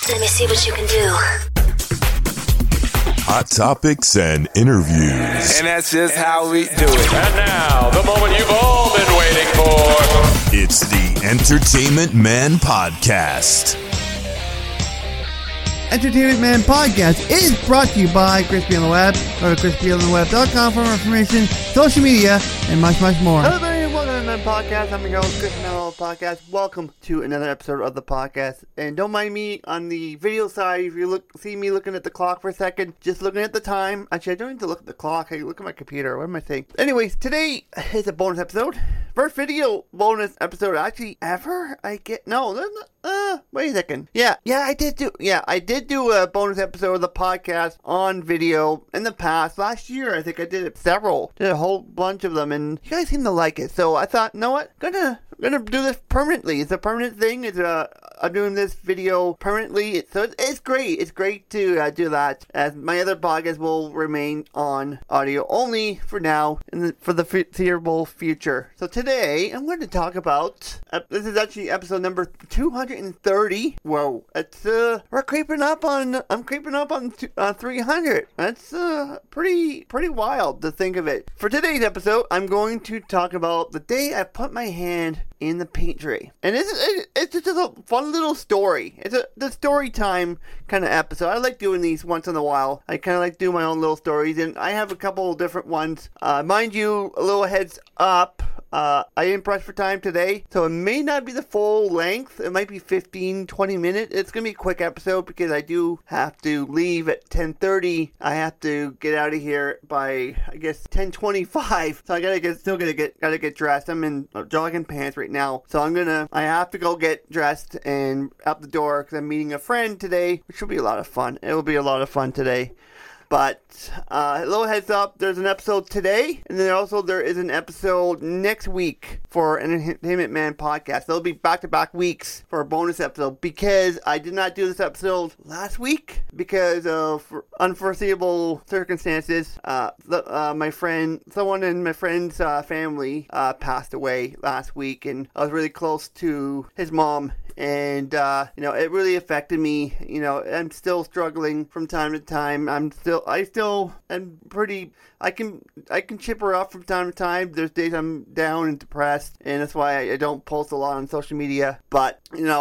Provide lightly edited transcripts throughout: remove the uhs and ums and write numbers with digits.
Let me see what you can do. Hot topics and interviews. And that's just how we do it. And now, the moment you've all been waiting for. It's the Entertainment Man Podcast. Entertainment Man Podcast is brought to you by Crispy on the Web. Go to crispyontheweb.com for more information, social media, and much, much more. Hello, everybody. Welcome to the Man Podcast. I'm your host, Crispy on the Web Podcast. Welcome to another episode of the podcast. And don't mind me on the video side. If you see me looking at the clock for a second, just looking at the time. Actually, I don't need to look at the clock. I look at my computer. What am I saying? Anyways, today is a bonus episode. First video bonus episode actually ever. Wait a second. I did do a bonus episode of the podcast on video in the past. Last year, I think I did a whole bunch of them, and you guys seem to like it. So I thought, you know what? I'm gonna do this permanently. It's a permanent thing. I'm doing this video permanently. So it's great. It's great to do that, as my other podcasts will remain on audio only for now and for the foreseeable future. So today, I'm going to talk about, this is actually episode number 230. Whoa, I'm creeping up on 300. That's pretty wild to think of it. For today's episode, I'm going to talk about the day I put my hand in the paint tray. And it's just a fun little story. It's the story time kind of episode. I like doing these once in a while. I kind of like doing my own little stories, and I have a couple of different ones. Mind you, a little heads up. I didn't press for time today, so it may not be the full length. It might be 15-20 minutes. It's going to be a quick episode because I do have to leave at 10:30. I have to get out of here by, I guess, 10:25. So I gotta get dressed. I'm in jogging pants right now, so I have to go get dressed and out the door because I'm meeting a friend today, which will be a lot of fun. It will be a lot of fun today. But, a little heads up, there's an episode today, and then there is an episode next week for Entertainment Man Podcast. There'll be back-to-back weeks for a bonus episode, because I did not do this episode last week because of unforeseeable circumstances. Someone in my friend's family passed away last week, and I was really close to his mom. And, it really affected me. I'm still struggling from time to time. I can chip her up from time to time. There's days I'm down and depressed, and that's why I don't post a lot on social media. But,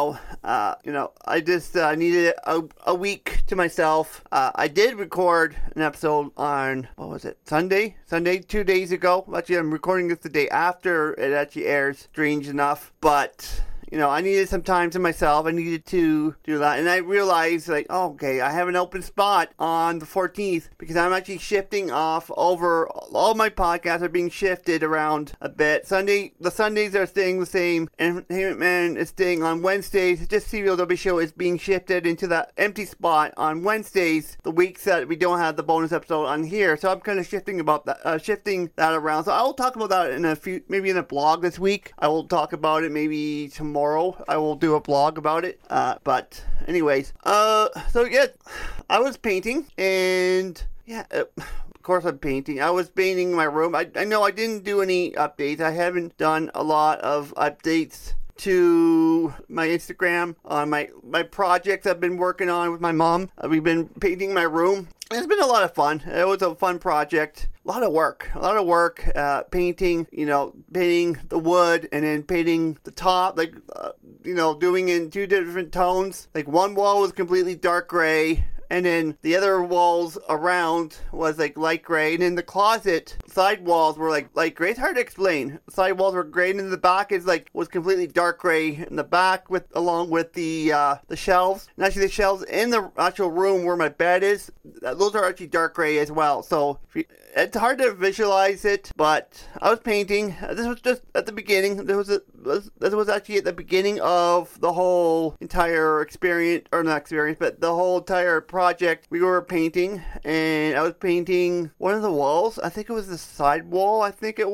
I just needed a week to myself. I did record an episode on, Sunday, 2 days ago. Actually, I'm recording this the day after it actually airs, strange enough. But I needed some time to myself. I needed to do that. And I realized, I have an open spot on the 14th because I'm actually shifting off over. All my podcasts are being shifted around a bit. The Sundays are staying the same. Entertainment Man is staying on Wednesdays. Just CVOW Show is being shifted into that empty spot on Wednesdays, the weeks that we don't have the bonus episode on here. So I'm kind of shifting that around. So I will talk about that maybe in a blog this week. I will talk about it maybe tomorrow. I will do a blog about it. But anyways, I was painting, and of course I'm painting. I was painting my room. I know I didn't do any updates. I haven't done a lot of updates to my Instagram on my projects I've been working on with my mom. We've been painting my room. It's been a lot of fun. It was a fun project. A lot of work, painting, painting the wood and then painting the top, doing in two different tones. Like one wall was completely dark gray, and then the other walls around was light gray, and in the closet, side walls were light gray. It's hard to explain. The side walls were gray, and in the back was completely dark gray in the back along with the shelves. And actually the shelves in the actual room where my bed is, those are actually dark gray as well. So it's hard to visualize it, but I was painting. This was just at the beginning. This was actually at the beginning of the whole entire experience, or not experience, but the whole entire project. We were painting, and I was painting one of the walls. I think it was the side wall,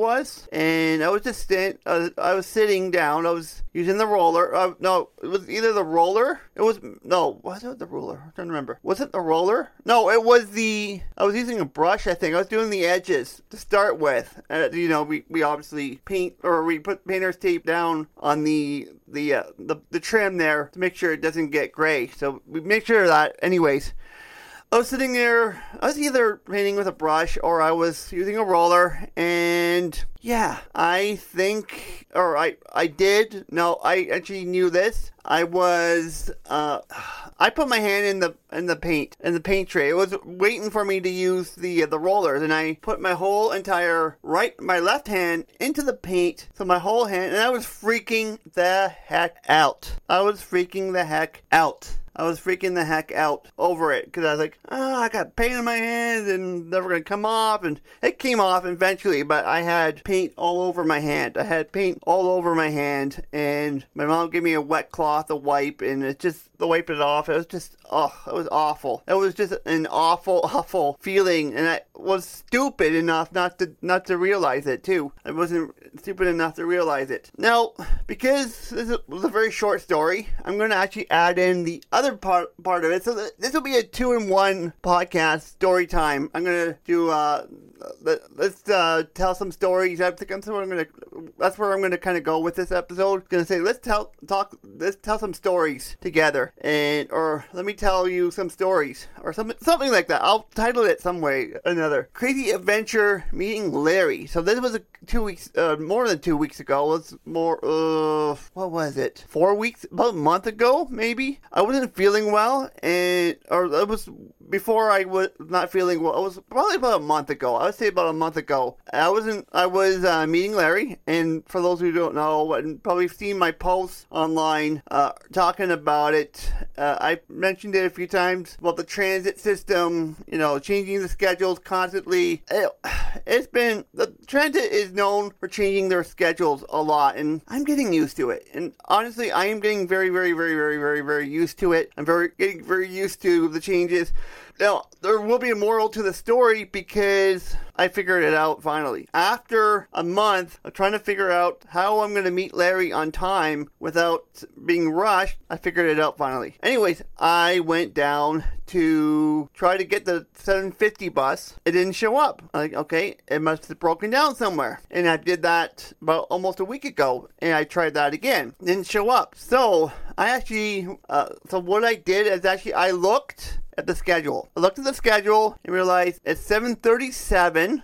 and I was just I was sitting down. I was using the roller. No, it was either the roller. Was it the ruler? I'm trying to remember. Was it the roller? No, it was I was using a brush, I think. I was doing around the edges to start with. We obviously paint, or we put painter's tape down on the trim there to make sure it doesn't get gray. So we make sure of that. Anyways, I was sitting there, I was either painting with a brush or I was using a roller, and yeah, I think, or I actually knew this. I put my hand in the paint tray. It was waiting for me to use the rollers, and I put my whole my left hand into the paint, so my whole hand, and I was freaking the heck out. I was freaking the heck out over it, because I was like, I got paint in my hands and never going to come off, and it came off eventually, but I had paint all over my hand. And my mom gave me a wet cloth to wipe, and it just, to wipe it off, it was just, it was awful. It was just an awful feeling, and I was stupid enough not to realize it, too. I wasn't stupid enough to realize it. Now, because this was a very short story, I'm going to actually add in the other part of it. So this will be a 2-in-1 podcast story time. I'm going to do, let's tell some stories. I think that's where I'm going to kind of go with this episode. I'm going to say, let's tell some stories together, or let me tell you some stories, or something like that. I'll title it some way or another. Crazy Adventure Meeting Larry. So this was more than 2 weeks ago. It was what was it? 4 weeks? About a month ago, maybe? I wasn't feeling well, or it was before I was not feeling well. It was probably about a month ago. I would say about a month ago. I was meeting Larry, and for those who don't know, and probably seen my posts online talking about it, I mentioned it a few times about the transit system, changing the schedules constantly. The transit is known for changing their schedules a lot, and I'm getting used to it. And honestly, I am getting very, very, very, very, very, very used to it. I'm getting very used to the changes. Now, there will be a moral to the story, because I figured it out finally. After a month of trying to figure out how I'm going to meet Larry on time without being rushed, I figured it out finally. Anyways, I went down to try to get the 7:50 bus. It didn't show up. I'm like, okay, it must have broken down somewhere. And I did that about almost a week ago, and I tried that again. It didn't show up. So I actually, what I did is I looked at the schedule. I looked at the schedule and realized it's 7:37,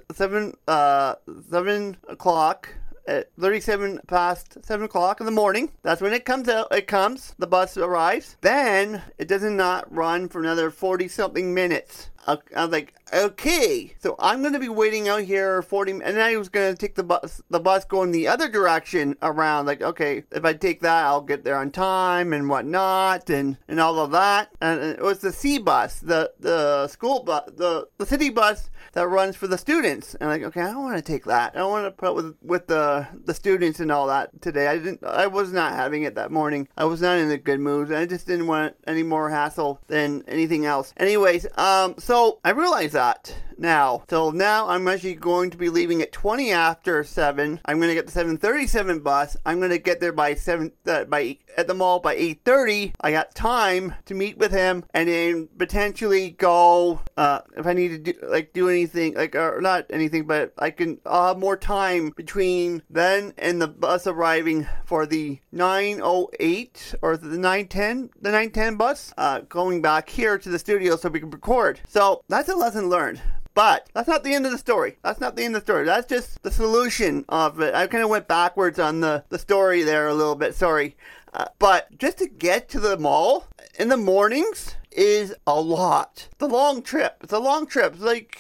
7 o'clock, at 37 past 7 o'clock in the morning. That's when it comes out. The bus arrives. Then it does not run for another 40-something minutes. I was like, okay, so I'm going to be waiting out here 40 minutes, and I was going to take the bus going the other direction around, like, okay, if I take that, I'll get there on time and whatnot, and all of that. And it was the C bus, the school bus, the city bus that runs for the students. And like, okay, I don't want to take that. I don't want to put with the students and all that today. I was not having it that morning. I was not in a good mood. I just didn't want any more hassle than anything else. Anyways, so I realized that now. So now I'm actually going to be leaving at 20 after 7. I'm going to get the 7:37 bus. I'm going to get there by at the mall by 8:30. I got time to meet with him, and then potentially go if I need to do anything, or not anything, but I'll have more time between then and the bus arriving for the 9:08 or the 9:10 bus going back here to the studio so we can record. So that's a lesson learned. But that's not the end of the story. That's just the solution of it. I kind of went backwards on the story there a little bit. Sorry. But just to get to the mall in the mornings is a lot. It's a long trip. It's like,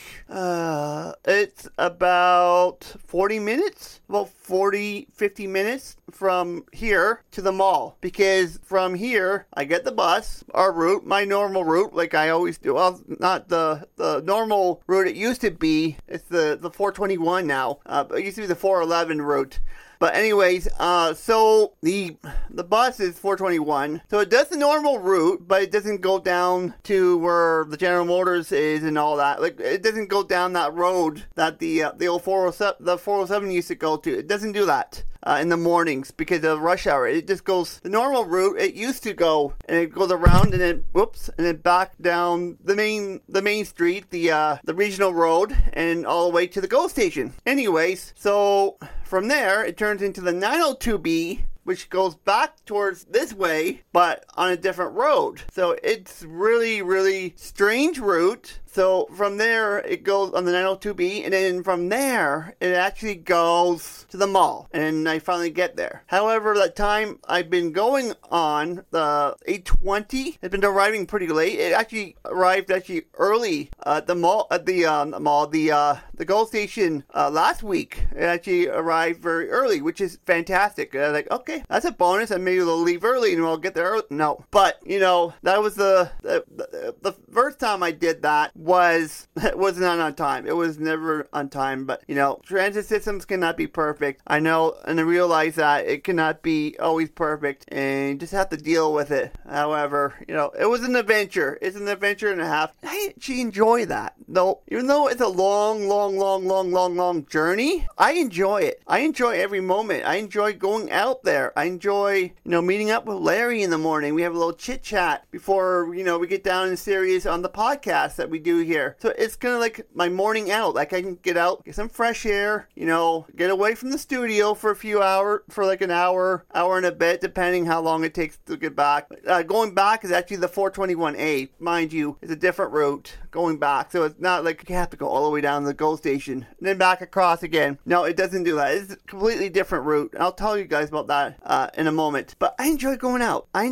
it's about 40 minutes, about 50 minutes from here to the mall. Because from here, I get the bus, our route, my normal route, like I always do. Well, not the normal route it used to be. It's the 421 now. But it used to be the 411 route. But anyways, so the bus is 421. So it does the normal route, but it doesn't go down to where the General Motors is and all that. Like, it doesn't go down that road that the old 407 used to go to. It doesn't do that. in the mornings because of rush hour. It just goes the normal route it used to go, and it goes around and then back down the main street, the regional road, and all the way to the GO station. Anyways, so from there it turns into the 902B, which goes back towards this way, but on a different road. So it's really, really strange route. So from there, it goes on the 902B, and then from there, it actually goes to the mall, and I finally get there. However, that time I've been going on, the 820, it's been arriving pretty late. It actually arrived early at the mall, the GO station last week. It actually arrived very early, which is fantastic. I was like, okay, that's a bonus, and maybe they'll leave early, and we'll get there early. No, but, that was the first time I did that was not on time. It was never on time, but transit systems cannot be perfect. I know, and I realize that it cannot be always perfect, and you just have to deal with it. However, it was an adventure. It's an adventure and a half. I actually enjoy that, though. Even though it's a long journey, I enjoy it. I enjoy every moment. I enjoy going out there. I enjoy, meeting up with Larry in the morning. We have a little chit chat before, we get down and serious on the podcast that we do here. So it's kind of like my morning out. Like I can get out, get some fresh air, get away from the studio for a few hours, for like an hour and a bit, depending how long it takes to get back. Going back is actually the 421A. Mind you, it's a different route going back. So it's not like you have to go all the way down to the GO station and then back across again. No, it doesn't do that. It's a completely different route. I'll tell you guys about that in a moment. But I enjoy going out. I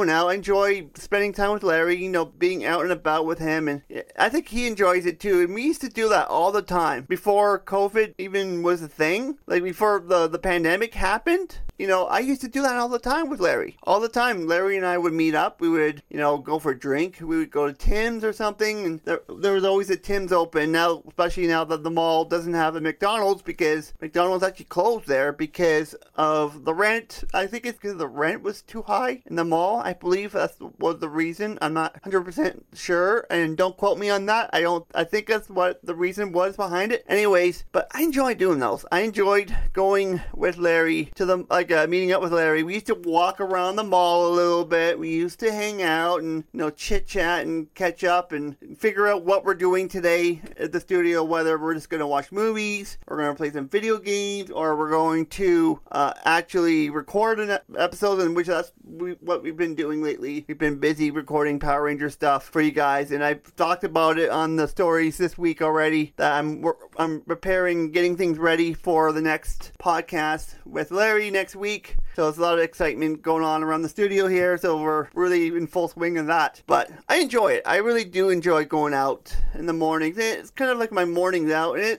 enjoy spending time with Larry, being out and about with him. And I think he enjoys it too. And we used to do that all the time before COVID even was a thing. Like before the pandemic happened. I used to do that all the time with Larry. All the time. Larry and I would meet up. We would, go for a drink. We would go to Tim's or something. And there was always a Tim's open. Now, especially now that the mall doesn't have a McDonald's, because McDonald's actually closed there because of the rent. I think it's because the rent was too high in the mall. I believe that was the reason. I'm not 100% sure. And don't quote me on that. I think that's what the reason was behind it. Anyways, but I enjoy doing those. I enjoyed going with Larry to the, meeting up with Larry. We used to walk around the mall a little bit. We used to hang out and, chit chat and catch up and figure out what we're doing today at the studio, whether we're just going to watch movies, or we're going to play some video games, or we're going to actually record an episode, in which that's what we've been doing lately. We've been busy recording Power Ranger stuff for you guys, and I've talked about it on the stories this week already, that I'm preparing, getting things ready for the next podcast with Larry next week. So there's a lot of excitement going on around the studio here, so we're really in full swing of that. But I enjoy it. I really do enjoy going out in the mornings. It's kind of like my mornings out, and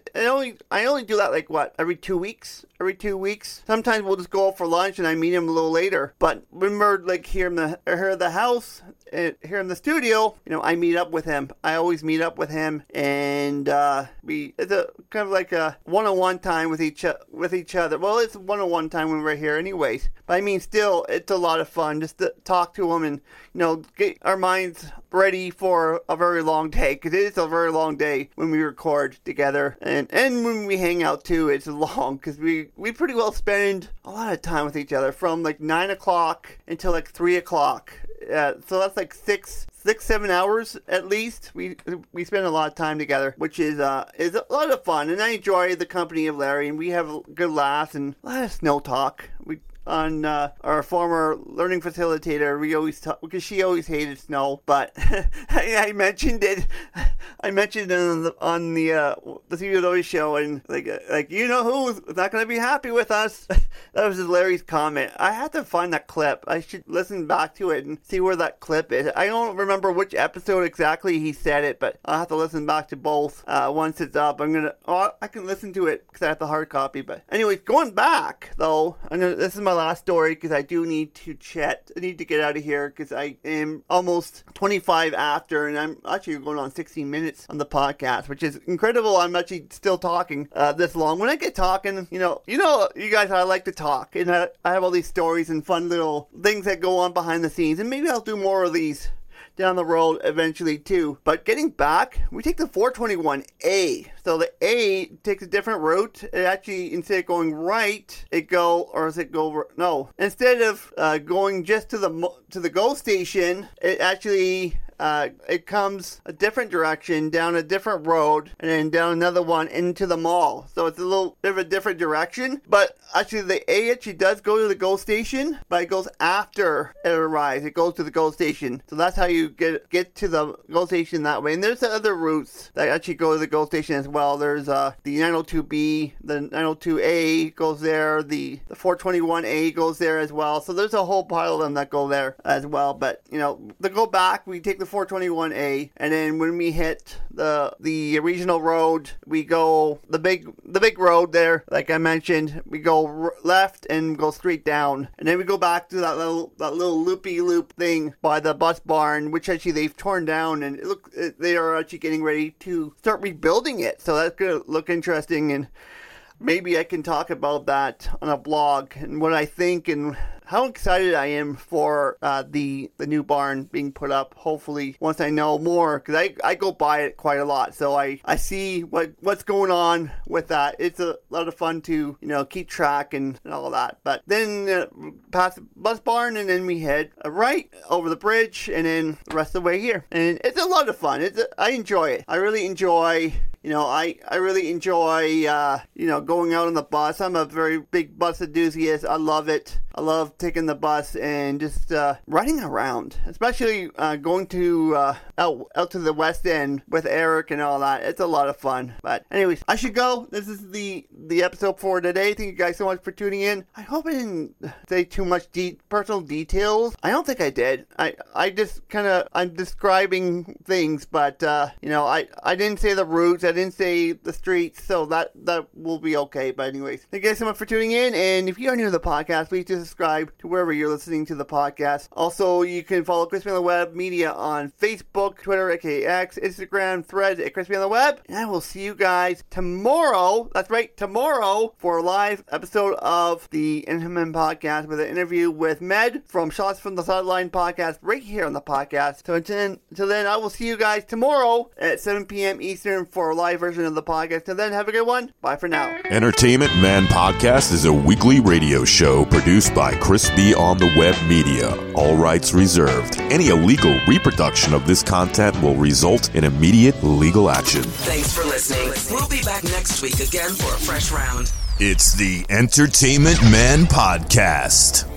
I only do that every 2 weeks. Every 2 weeks. Sometimes we'll just go out for lunch and I meet him a little later. But when we're here in the house, here in the studio, I meet up with him. I always meet up with him, and it's a kind of like a one-on-one time with each other. Well, it's one-on-one time when we're here anyways. But I mean, still, it's a lot of fun just to talk to him and, get our minds ready for a very long day, because it is a very long day when we record together, and when we hang out too. It's long, because we pretty well spend a lot of time with each other from 9 o'clock until 3 o'clock. So that's 6-7 hours at least. We spend a lot of time together, which is a lot of fun, and I enjoy the company of Larry, and we have good laughs and a lot of snow talk. On our former learning facilitator, we always talk, because she always hated snow, but I mentioned it. I mentioned it on the CWW show, and who's not going to be happy with us? That was just Larry's comment. I had to find that clip. I should listen back to it and see where that clip is. I don't remember which episode exactly he said it, but I'll have to listen back to both once it's up. I can listen to it because I have the hard copy. But anyways, going back though, this is my last story, because I do need to chat. I need to get out of here because I am almost 25 after, and I'm actually going on 16 minutes on the podcast, which is incredible. I'm actually still talking this long. When I get talking, you guys, I like to talk, and I have all these stories and fun little things that go on behind the scenes, and maybe I'll do more of these down the road eventually too. But getting back, we take the 421A. So the A takes a different route. It actually, instead of going right, instead of going just to the GO station, it actually it comes a different direction, down a different road, and then down another one into the mall. So it's a little bit of a different direction. But actually, the A actually does go to the GO station, but it goes after it arrives. It goes to the GO station. So that's how you get to the GO station that way. And there's other routes that actually go to the GO station as well. There's the 902B, the 902A goes there, the 421A goes there as well. So there's a whole pile of them that go there as well. But, to go back, we take the 421A, and then when we hit the regional road, we go the big road there, like I mentioned. We go left and go straight down, and then we go back to that little loopy loop thing by the bus barn, which actually they've torn down, and they are actually getting ready to start rebuilding it. So that's gonna look interesting, and maybe I can talk about that on a blog and what I think and how excited I am for the new barn being put up. Hopefully, once I know more, because I go by it quite a lot, so I see what's going on with that. It's a lot of fun to keep track and all that. But then past the bus barn, and then we head right over the bridge, and then the rest of the way here. And it's a lot of fun. I enjoy it. I really enjoy. I really enjoy, going out on the bus. I'm a very big bus enthusiast. I love it. I love taking the bus and just riding around, especially going to out to the West End with Eric and all that. It's a lot of fun. But anyways, I should go. This is the episode for today. Thank you guys so much for tuning in. I hope I didn't say too much personal details. I don't think I did. I just I'm describing things, but I didn't say the routes. I didn't say the streets, so that will be okay. But anyways, thank you guys so much for tuning in. And if you are new to the podcast, please just subscribe to wherever you're listening to the podcast. Also, you can follow Crispy on the Web Media on Facebook, Twitter, aka X, Instagram, Threads at Crispy on the Web. And I will see you guys tomorrow. That's right, tomorrow, for a live episode of the NMN podcast with an interview with Med from Shots from the Sideline podcast right here on the podcast. So until then, I will see you guys tomorrow at 7 p.m. Eastern for a live version of the podcast. Until then, have a good one. Bye for now. Entertainment Man Podcast is a weekly radio show produced by Crispy on the Web Media. All rights reserved. Any illegal reproduction of this content will result in immediate legal action. Thanks for listening. We'll be back next week again for a fresh round. It's the Entertainment Man Podcast.